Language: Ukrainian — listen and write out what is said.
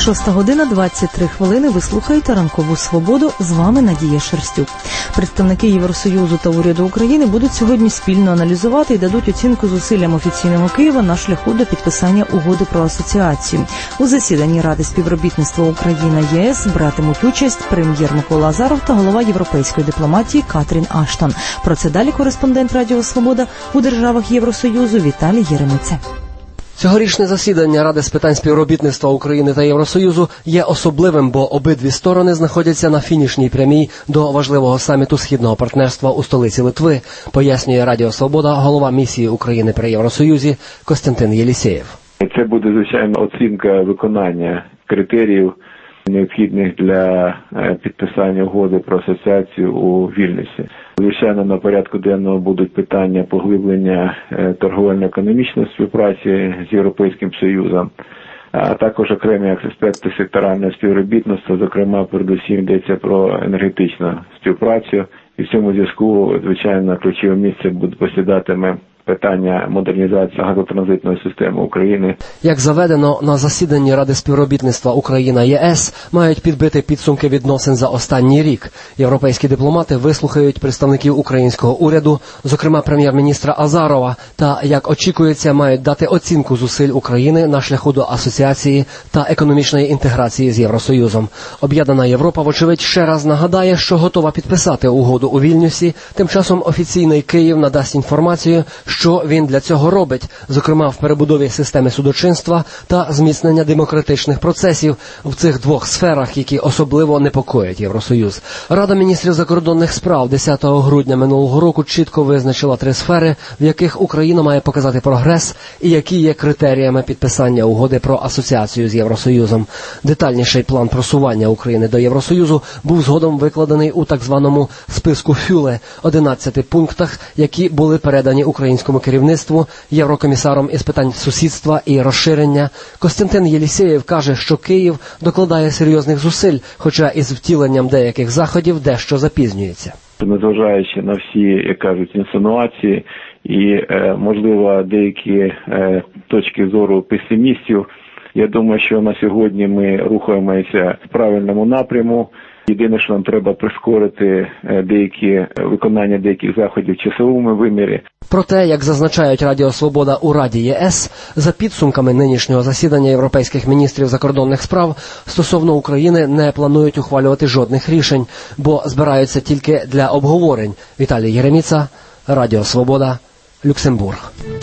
6:23. Ви слухаєте «Ранкову свободу». З вами Надія Шерстюк. Представники Євросоюзу та уряду України будуть сьогодні спільно аналізувати і дадуть оцінку зусиллям офіційного Києва на шляху до підписання угоди про асоціацію. У засіданні Ради співробітництва Україна-ЄС братимуть участь прем'єр Микола Азаров та голова європейської дипломатії Катрін Аштон. Про це далі кореспондент Радіо Свобода у державах Євросоюзу Віталій Єремиця. Цьогорічне засідання Ради з питань співробітництва України та Євросоюзу є особливим, бо обидві сторони знаходяться на фінішній прямій до важливого саміту Східного партнерства у столиці Литви, пояснює Радіо Свобода голова місії України при Євросоюзі Костянтин Єлісєєв. Це буде, звичайно, оцінка виконання критеріїв, необхідних для підписання угоди про асоціацію у Вільнюсі. Звичайно, на порядку денного будуть питання поглиблення торговельно-економічної співпраці з Європейським Союзом, а також окремі аспекти секторального співробітництва, зокрема, передусім йдеться про енергетичну співпрацю. І в цьому зв'язку, звичайно, ключове місце посідатиме питання модернізації газотранзитної системи України. Як заведено, на засіданні Ради співробітництва Україна-ЄС мають підбити підсумки відносин за останній рік. Європейські дипломати вислухають представників українського уряду, зокрема прем'єр-міністра Азарова, та, як очікується, мають дати оцінку зусиль України на шляху до асоціації та економічної інтеграції з Євросоюзом. Об'єднана Європа, вочевидь, ще раз нагадає, що готова підписати угоду у Вільнюсі. Тим часом офіційний Київ надасть інформацію, що він для цього робить, зокрема в перебудові системи судочинства та зміцнення демократичних процесів в цих двох сферах, які особливо непокоять Євросоюз. Рада міністрів закордонних справ 10 грудня минулого року чітко визначила 3 сфери, в яких Україна має показати прогрес і які є критеріями підписання угоди про асоціацію з Євросоюзом. Детальніший план просування України до Євросоюзу був згодом викладений у так званому списку Фюле, 11 пунктах, які були передані українському керівництву, єврокомісаром із питань сусідства і розширення. Костянтин Єлісєєв каже, що Київ докладає серйозних зусиль, хоча із втіленням деяких заходів дещо запізнюється. Незважаючи на всі, як кажуть, інсинуації і, можливо, деякі точки зору песимістів, я думаю, що на сьогодні ми рухаємося в правильному напряму. Єдине, що нам треба прискорити виконання деяких заходів в часовому вимірі. Проте, як зазначають Радіо Свобода у Раді ЄС, за підсумками нинішнього засідання європейських міністрів закордонних справ стосовно України не планують ухвалювати жодних рішень, бо збираються тільки для обговорень. Віталій Єреміца, Радіо Свобода, Люксембург.